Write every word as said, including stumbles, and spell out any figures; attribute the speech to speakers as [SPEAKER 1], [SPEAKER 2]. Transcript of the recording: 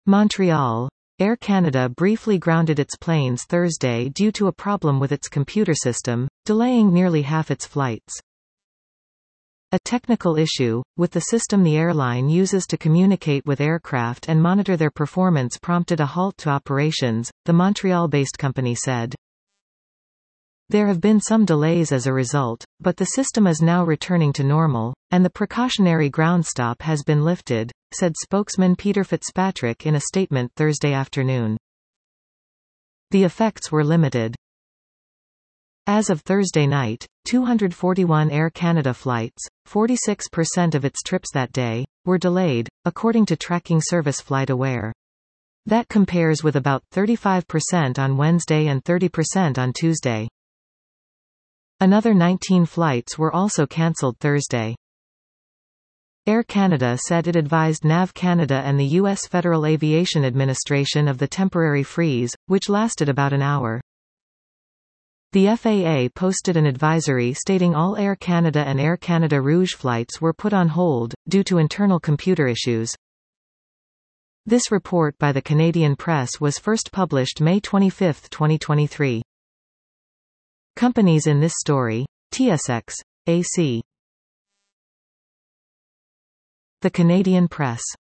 [SPEAKER 1] Montreal. Air Canada briefly grounded its planes Thursday due to a problem with its computer system, delaying nearly half its flights. A technical issue, with the system the airline uses to communicate with aircraft and monitor their performance prompted a halt to operations, the Montreal-based company said. There have been some delays as a result, but the system is now returning to normal, and the precautionary ground stop has been lifted, said spokesman Peter Fitzpatrick in a statement Thursday afternoon. The effects were limited. As of Thursday night, two hundred forty-one Air Canada flights, forty-six percent of its trips that day, were delayed, according to tracking service FlightAware. That compares with about thirty-five percent on Wednesday and thirty percent on Tuesday. Another nineteen flights were also cancelled Thursday. Air Canada said it advised NAV Canada and the U S Federal Aviation Administration of the temporary freeze, which lasted about an hour. The F A A posted an advisory stating all Air Canada and Air Canada Rouge flights were put on hold, due to internal computer issues. This report by the Canadian Press was first published May twenty-fifth, twenty twenty-three. Companies in this story: T S X, A C. The Canadian Press.